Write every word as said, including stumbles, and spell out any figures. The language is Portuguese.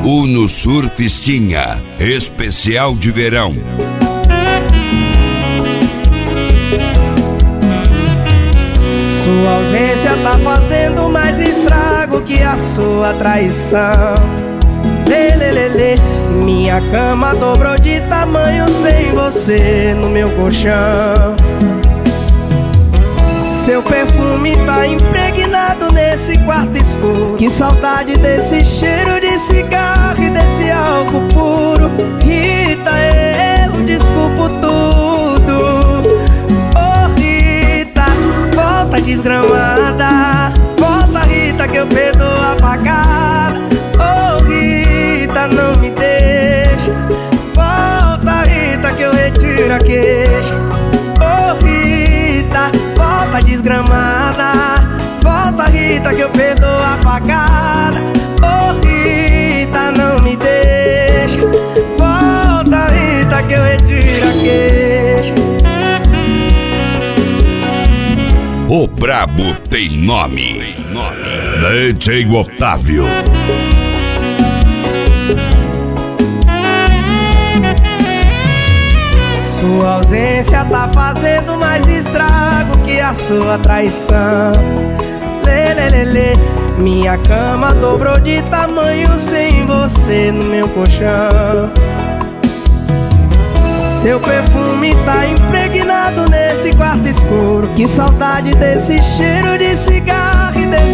Uno Surfistinha, especial de verão. Sua ausência tá fazendo mais estrago que a sua traição. Lê, lê, lê, lê. Minha cama dobrou de tamanho sem você no meu colchão. Seu perfume tá impregnado nesse quarto escuro. Que saudade desse cheiro de cigarro e desse álcool puro. Rita, eu desculpo tudo. Oh Rita, volta desgramada. Volta Rita que eu perdoo a facada. Oh Rita, não me deixa. Volta Rita que eu retiro a queixa. Oh Rita, volta desgramada. Volta Rita que eu perdoo a facada. Oh Rita, não me deixa. Volta Rita que eu retiro a queixa. O brabo tem nome, tem nome. D J Otávio. Sua ausência tá fazendo mais estrago que a sua traição. Lê, lê, lê, lê. Minha cama dobrou de tamanho sem você no meu colchão. Seu perfume tá impregnado nesse quarto escuro. Que saudade desse cheiro de cigarro e desse